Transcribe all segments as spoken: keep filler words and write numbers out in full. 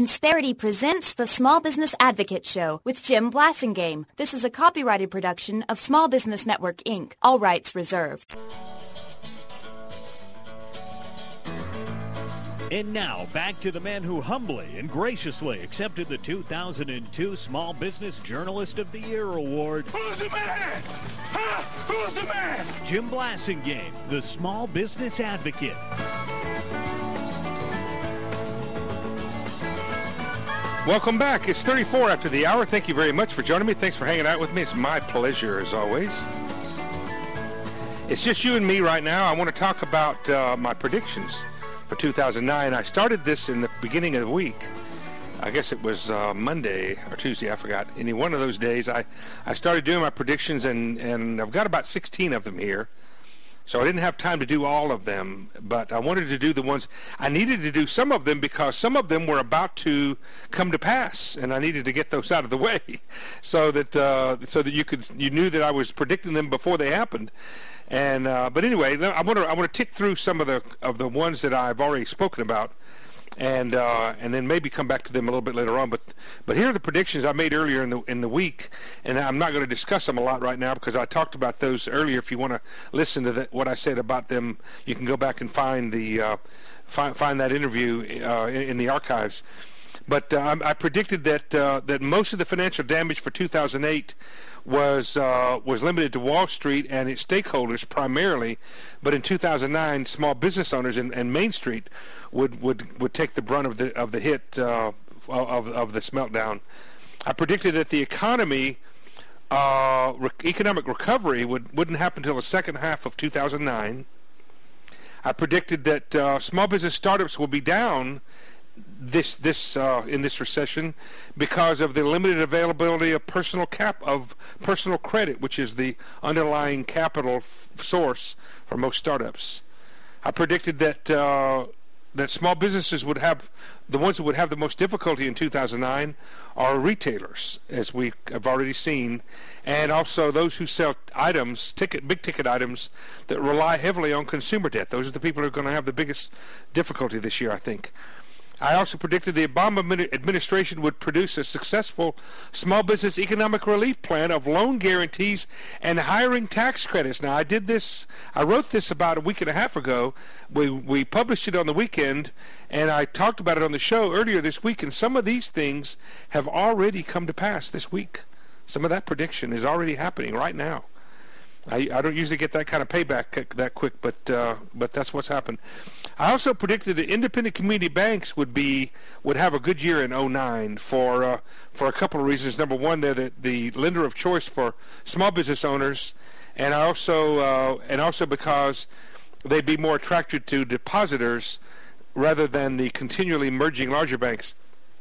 Insperity presents the Small Business Advocate Show with Jim Blasingame. This is a copyrighted production of Small Business Network, Incorporated. All rights reserved. And now, back to the man who humbly and graciously accepted the two thousand two Small Business Journalist of the Year Award. Who's the man? Huh? Who's the man? Jim Blasingame, the Small Business Advocate. Welcome back. It's thirty-four after the hour. Thank you very much for joining me. Thanks for hanging out with me. It's my pleasure, as always. It's just you and me right now. I want to talk about uh, my predictions for two thousand nine. I started this in the beginning of the week. I guess it was uh, Monday or Tuesday. I forgot. Any one of those days, I, I started doing my predictions, and, and I've got about sixteen of them here. So I didn't have time to do all of them, but I wanted to do the ones I needed to do. Some of them because some of them were about to come to pass, and I needed to get those out of the way, so that uh, so that you could you knew that I was predicting them before they happened. And uh, but anyway, I want to I want to tick through some of the of the ones that I've already spoken about, and uh, and then maybe come back to them a little bit later on. But but here are the predictions I made earlier in the in the week, and I'm not going to discuss them a lot right now because I talked about those earlier. If you want to listen to the, what I said about them, you can go back and find the uh, find find that interview uh, in, in the archives. But uh, I, I predicted that uh, that most of the financial damage for two thousand eight was uh, was limited to Wall Street and its stakeholders primarily, but in two thousand nine, small business owners and, and Main Street would, would, would take the brunt of the of the hit uh, of of this meltdown. I predicted that the economy uh, re- economic recovery would wouldn't happen until the second half of two thousand nine. I predicted that uh, small business startups will be down this this uh, in this recession because of the limited availability of personal cap of personal credit, which is the underlying capital f- source for most startups. I predicted that uh, that small businesses would have the ones that would have the most difficulty in two thousand nine are retailers, as we have already seen, and also those who sell items, ticket big ticket items that rely heavily on consumer debt. Those are the people who are going to have the biggest difficulty this year, I think. I also predicted the Obama administration would produce a successful small business economic relief plan of loan guarantees and hiring tax credits. Now, I did this, I wrote this about a week and a half ago. We, we published it on the weekend, and I talked about it on the show earlier this week, and some of these things have already come to pass this week. Some of that prediction is already happening right now. I, I don't usually get that kind of payback that quick, but uh, but that's what's happened. I also predicted that independent community banks would be would have a good year in oh nine for uh, for a couple of reasons. Number one, they're the, the lender of choice for small business owners, and I also uh, and also because they'd be more attracted to depositors rather than the continually merging larger banks.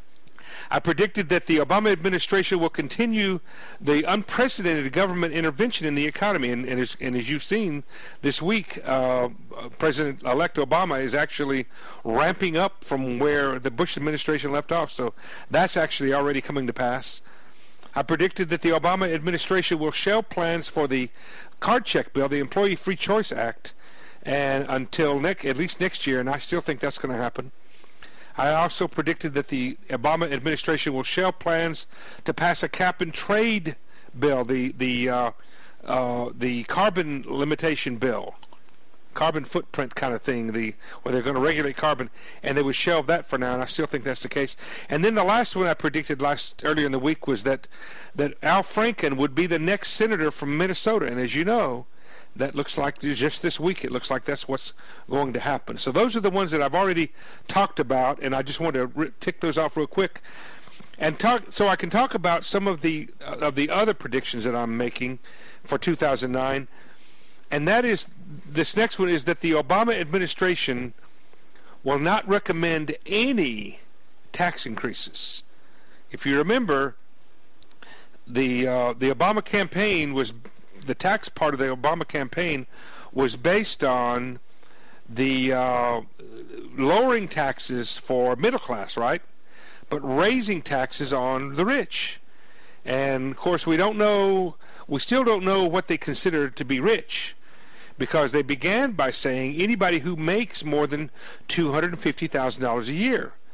I predicted that the Obama administration will continue the unprecedented government intervention in the economy. And, and, as, and as you've seen this week, uh, President-elect Obama is actually ramping up from where the Bush administration left off. So that's actually already coming to pass. I predicted that the Obama administration will shelve plans for the card check bill, the Employee Free Choice Act, and until ne- at least next year, and I still think that's going to happen. I also predicted that the Obama administration will shelve plans to pass a cap and trade bill, the the uh, uh, the carbon limitation bill, carbon footprint kind of thing, the where they're going to regulate carbon, and they would shelve that for now, and I still think that's the case. And then the last one I predicted last earlier in the week was that that Al Franken would be the next senator from Minnesota, and as you know, that looks like just this week, it looks like that's what's going to happen. So those are the ones that I've already talked about, and I just want to re- tick those off real quick, and talk so I can talk about some of the uh, of the other predictions that I'm making for two thousand nine. And that is, this next one is that the Obama administration will not recommend any tax increases. If you remember, the uh, the Obama campaign was. The tax part of the Obama campaign was based on the uh, lowering taxes for middle class, right? But raising taxes on the rich. And of course, we don't know, we still don't know what they consider to be rich, because they began by saying anybody who makes more than two hundred fifty thousand dollars a year.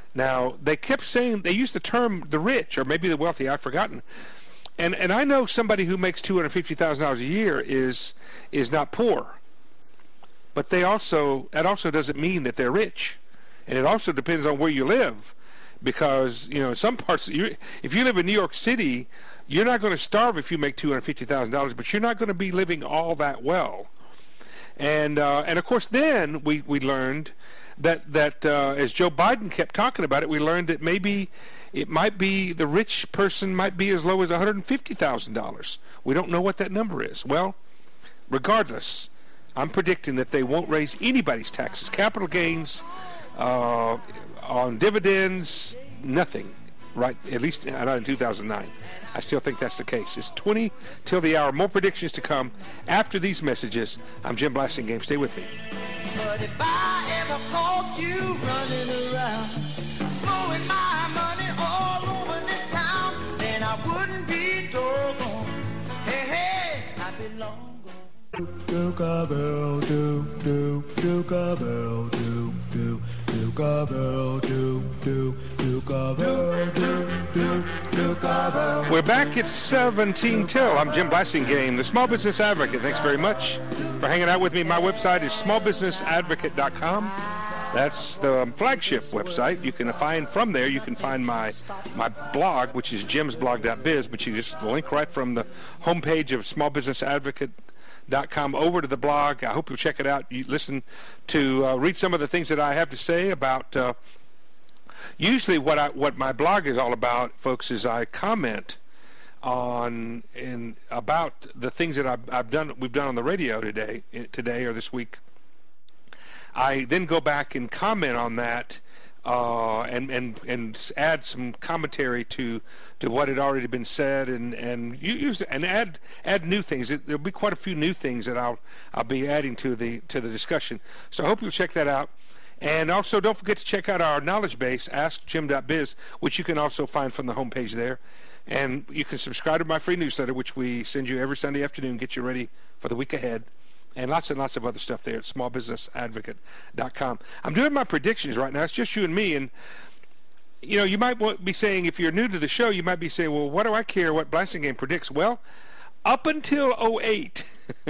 Now, they kept saying, they used the term the rich, or maybe the wealthy, I've forgotten. And and I know somebody who makes two hundred fifty thousand dollars a year is is not poor. But they also, that also doesn't mean that they're rich. And it also depends on where you live. Because, you know, in some parts, you, if you live in New York City, you're not going to starve if you make two hundred fifty thousand dollars, but you're not going to be living all that well. And uh, and of course, then we, we learned that, that uh, as Joe Biden kept talking about it, we learned that maybe it might be the rich person might be as low as one hundred fifty thousand dollars. We don't know what that number is. Well, regardless, I'm predicting that they won't raise anybody's taxes. Capital gains, uh, on dividends, nothing. Right, at least not in two thousand nine. I still think that's the case. It's twenty till the hour. More predictions to come after these messages. I'm Jim Blasingame. Stay with me. But if I ever caught you running around, blowing my money all over this town, then I wouldn't be doggone. Hey, hey, I'd be long gone. Do-ka-bell, do, do, do-ka-bell, do, do, do-ka-bell, do, do, do-ka-bell, do, do, do-ka-bell. We're back at seventeen till. I'm Jim Blasingame, the Small Business Advocate. Thanks very much for hanging out with me. My website is small business advocate dot com. That's the flagship website. You can find from there, you can find my my blog, which is jims blog dot biz, but you just link right from the homepage of small business advocate dot com over to the blog. I hope you'll check it out. You listen to, uh, read some of the things that I have to say about, uh, usually what I, what my blog is all about, folks, is I comment on, in, about the things that I've, I've done, we've done on the radio today, today or this week. I then go back and comment on that, uh, and, and, and add some commentary to, to what had already been said, and, and you use and add, add new things. There'll be quite a few new things that I'll, I'll be adding to the, to the discussion. So I hope you'll check that out. And also don't forget to check out our knowledge base, ask jim dot biz, which you can also find from the homepage there. And you can subscribe to my free newsletter, which we send you every Sunday afternoon, get you ready for the week ahead. And lots and lots of other stuff there at small business advocate dot com. I'm doing my predictions right now. It's just you and me. And, you know, you might be saying, if you're new to the show, you might be saying, well, what do I care what Blasingame predicts? Well, up until oh eight,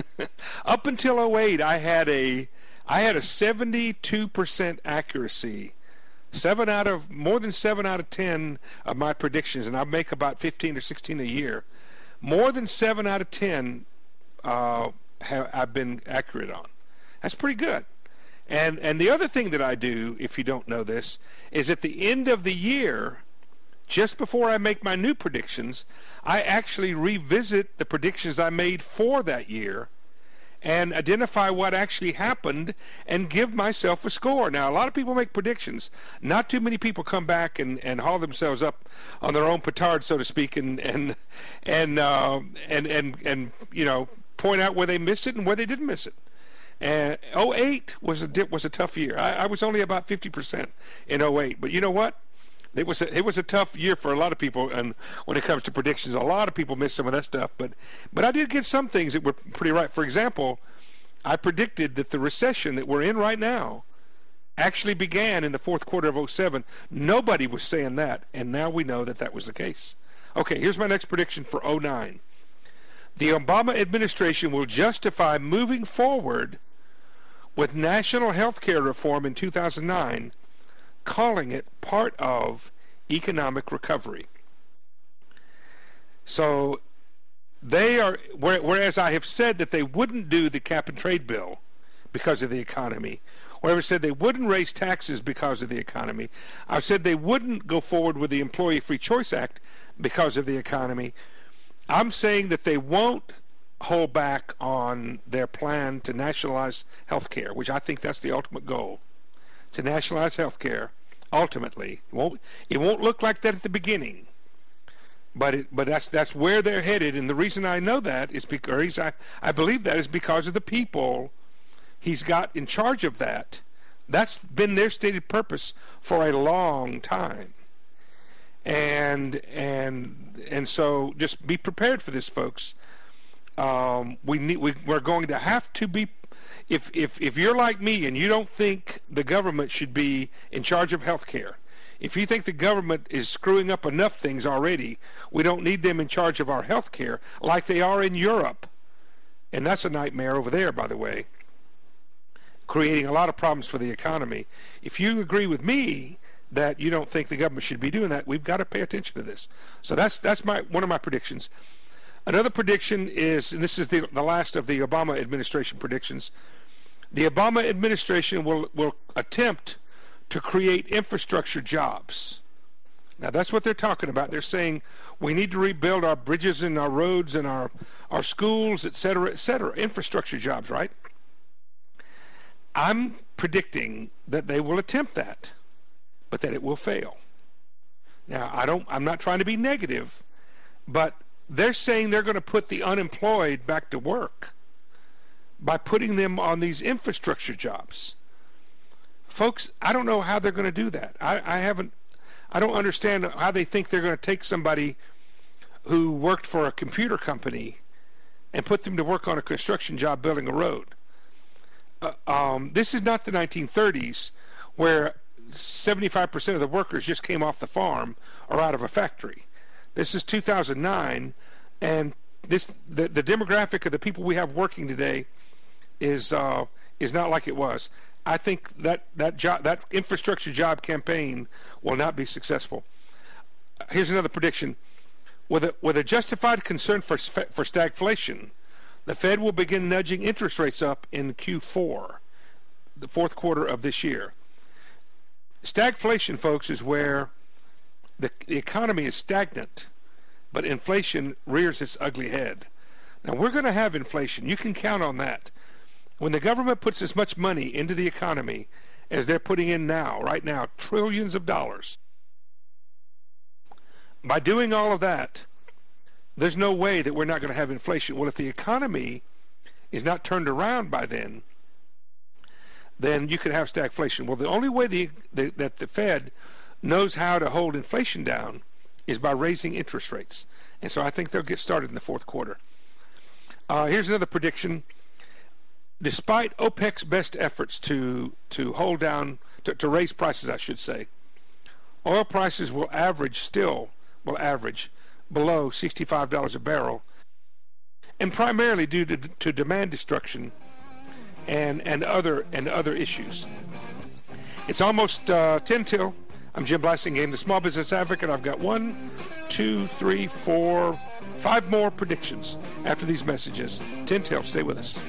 up until oh eight, I had a, I had a seventy-two percent accuracy. Seven out of, more than seven out of ten of my predictions, and I make about fifteen or sixteen a year. More than seven out of ten, uh, have I've been accurate on. That's pretty good. And and the other thing that I do, if you don't know this, is at the end of the year, just before I make my new predictions, I actually revisit the predictions I made for that year and identify what actually happened and give myself a score. Now, a lot of people make predictions. Not too many people come back and, and haul themselves up on their own petard, so to speak, and and and uh, and, and and you know, point out where they missed it and where they didn't miss it. And oh eight was a was a tough year. I, I was only about fifty percent in oh eight, but you know what? It was a, it was a tough year for a lot of people, and when it comes to predictions, a lot of people missed some of that stuff. But but I did get some things that were pretty right. For example, I predicted that the recession that we're in right now actually began in the fourth quarter of oh seven. Nobody was saying that, and now we know that that was the case. Okay, here's my next prediction for oh nine. The Obama administration will justify moving forward with national health care reform in two thousand nine, calling it part of economic recovery. So they are, whereas I have said that they wouldn't do the cap and trade bill because of the economy, or I said they wouldn't raise taxes because of the economy, I've said they wouldn't go forward with the Employee Free Choice Act because of the economy, I'm saying that they won't hold back on their plan to nationalize health care, which I think that's the ultimate goal, to nationalize health care. Ultimately, it won't, it won't look like that at the beginning, but it, but that's that's where they're headed. And the reason I know that is because I, I believe that is because of the people he's got in charge of that. That's been their stated purpose for a long time. And and and so just be prepared for this, folks. Um, we need we, we're going to have to be. If if if you're like me and you don't think the government should be in charge of health care, If you think the government is screwing up enough things already, we don't need them in charge of our health care like they are in Europe. And that's a nightmare over there, by the way, creating a lot of problems for the economy. If you agree with me that you don't think the government should be doing that, we've got to pay attention to this. So that's that's my one of my predictions. Another prediction is, and this is the, the last of the Obama administration predictions, the Obama administration will, will attempt to create infrastructure jobs. Now, that's what they're talking about. They're saying we need to rebuild our bridges and our roads and our, our schools, et cetera, et cetera. Infrastructure jobs, right? I'm predicting that they will attempt that, but that it will fail. Now, I don't, I'm not trying to be negative, but they're saying they're going to put the unemployed back to work by putting them on these infrastructure jobs. Folks, I don't know how they're going to do that. I, I haven't, I don't understand how they think they're going to take somebody who worked for a computer company and put them to work on a construction job building a road. Uh, um, this is not the nineteen thirties where seventy-five percent of the workers just came off the farm or out of a factory. This is two thousand nine, and this the, the demographic of the people we have working today is uh, is not like it was. I think that that job, that infrastructure job campaign will not be successful. Here's another prediction: with a with a justified concern for for stagflation, the Fed will begin nudging interest rates up in Q four, the fourth quarter of this year. Stagflation, folks, is where the, the economy is stagnant, but inflation rears its ugly head. Now, we're going to have inflation. You can count on that. When the government puts as much money into the economy as they're putting in now, right now, trillions of dollars, by doing all of that, there's no way that we're not going to have inflation. Well, if the economy is not turned around by then, then you could have stagflation. Well, the only way the, the, that the Fed knows how to hold inflation down is by raising interest rates. And so I think they'll get started in the fourth quarter. Uh, here's another prediction. Despite OPEC's best efforts to, to hold down, to, to raise prices, I should say, oil prices will average still, will average below sixty-five dollars a barrel, and primarily due to, to demand destruction and, and, other, and other issues. It's almost uh, ten till. I'm Jim Blasingame, the Small Business Advocate. I've got one, two, three, four, five more predictions after these messages. ten till. Stay with us.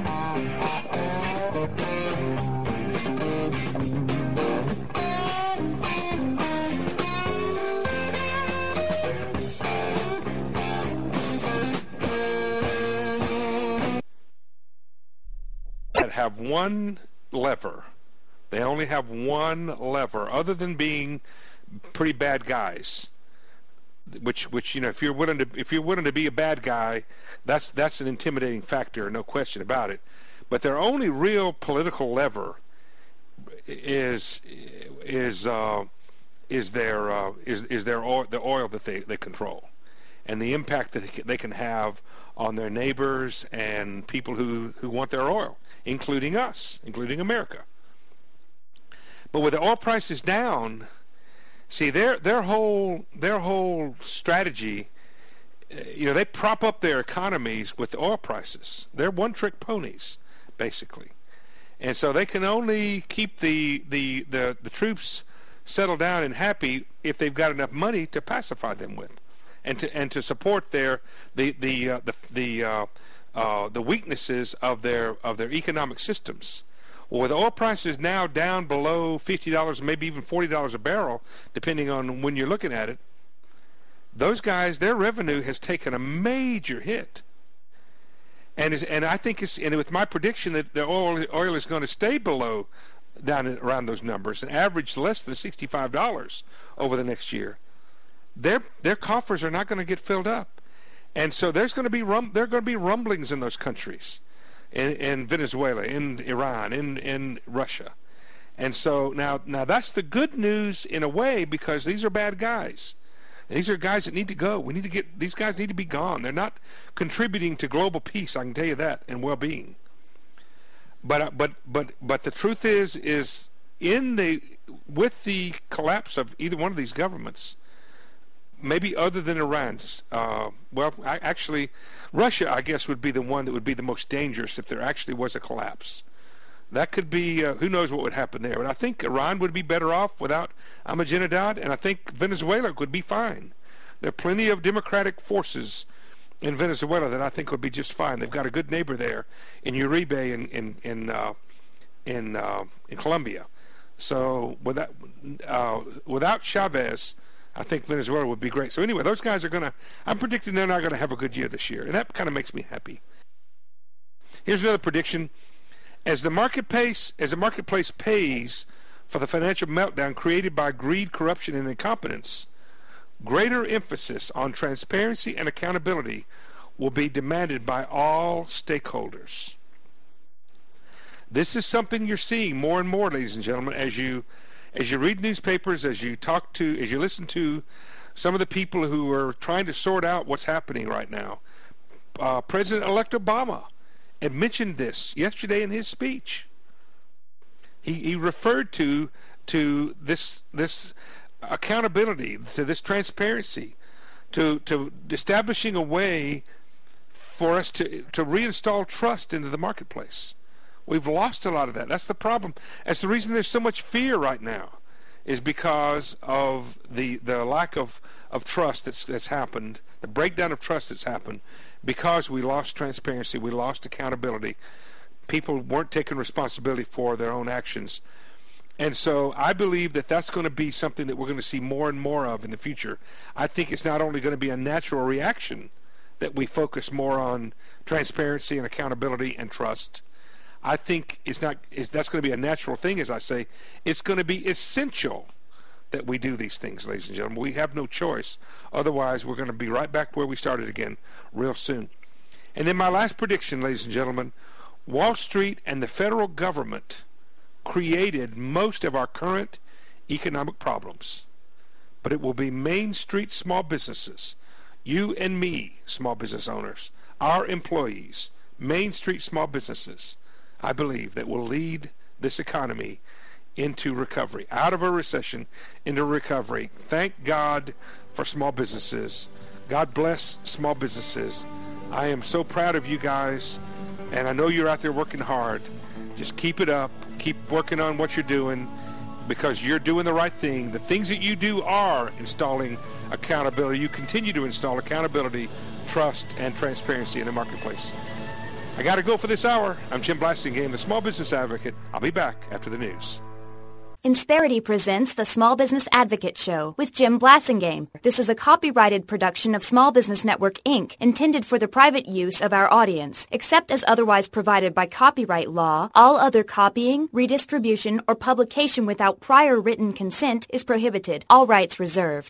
That have one lever. They only have one lever, other than being pretty bad guys. Which, which you know, if you're willing to, if you're willing to be a bad guy, that's that's an intimidating factor, no question about it. But their only real political lever is is uh, is their uh, is is their oil, the oil that they, they control, and the impact that they can have on their neighbors and people who, who want their oil, including us, including America. But with the oil prices down, see, their their whole their whole strategy, you know, they prop up their economies with the oil prices. They're one-trick ponies, basically, and so they can only keep the the the, the troops settled down and happy if they've got enough money to pacify them with, and to and to support their the the uh, the the uh, uh, the weaknesses of their of their economic systems. Well, with oil prices now down below fifty dollars, maybe even forty dollars a barrel, depending on when you're looking at it, those guys, their revenue has taken a major hit. And is, and I think it's, and with my prediction that the oil oil is going to stay below, down at, around those numbers, and average less than sixty-five dollars over the next year, their their coffers are not going to get filled up, and so there's going to be rum, there are going to be rumblings in those countries. In, in Venezuela, in Iran, in, in Russia. And so now now that's the good news in a way, because these are bad guys. These are guys that need to go. We need to get, these guys need to be gone. They're not contributing to global peace, I can tell you that, and well-being. But but but but the truth is is in the with the collapse of either one of these governments, maybe other than Iran's, uh, well, I, actually, Russia, I guess, would be the one that would be the most dangerous if there actually was a collapse. That could be, uh, who knows what would happen there. But I think Iran would be better off without Ahmadinejad, and I think Venezuela would be fine. There are plenty of democratic forces in Venezuela that I think would be just fine. They've got a good neighbor there in Uribe in in in uh, in, uh, in Colombia. So without uh, without Chavez, I think Venezuela would be great. So anyway, those guys are going to, I'm predicting they're not going to have a good year this year. And that kind of makes me happy. Here's another prediction. As the marketplace, as the marketplace pays for the financial meltdown created by greed, corruption, and incompetence, greater emphasis on transparency and accountability will be demanded by all stakeholders. This is something you're seeing more and more, ladies and gentlemen, as you as you read newspapers, as you talk to, as you listen to some of the people who are trying to sort out what's happening right now. Uh, President-elect Obama had mentioned this yesterday in his speech. He he referred to to this this accountability, to this transparency, to to establishing a way for us to to reinstall trust into the marketplace. We've lost a lot of that. That's the problem. That's the reason there's so much fear right now, is because of the the lack of, of trust that's that's happened, the breakdown of trust that's happened, because we lost transparency, we lost accountability. People weren't taking responsibility for their own actions. And so I believe that that's going to be something that we're going to see more and more of in the future. I think it's not only going to be a natural reaction that we focus more on transparency and accountability and trust. I think it's not. It's, that's going to be a natural thing, as I say. It's going to be essential that we do these things, ladies and gentlemen. We have no choice. Otherwise, we're going to be right back where we started again real soon. And then my last prediction, ladies and gentlemen, Wall Street and the federal government created most of our current economic problems. But it will be Main Street small businesses, you and me, small business owners, our employees, Main Street small businesses, I believe, that will lead this economy into recovery, out of a recession into recovery. Thank God for small businesses. God bless small businesses. I am so proud of you guys, and I know you're out there working hard. Just keep it up. Keep working on what you're doing, because you're doing the right thing. The things that you do are installing accountability. You continue to install accountability, trust, and transparency in the marketplace. I got to go for this hour. I'm Jim Blasingame, the Small Business Advocate. I'll be back after the news. Insperity presents the Small Business Advocate Show with Jim Blasingame. This is a copyrighted production of Small Business Network, Incorporated, intended for the private use of our audience. Except as otherwise provided by copyright law, all other copying, redistribution, or publication without prior written consent is prohibited. All rights reserved.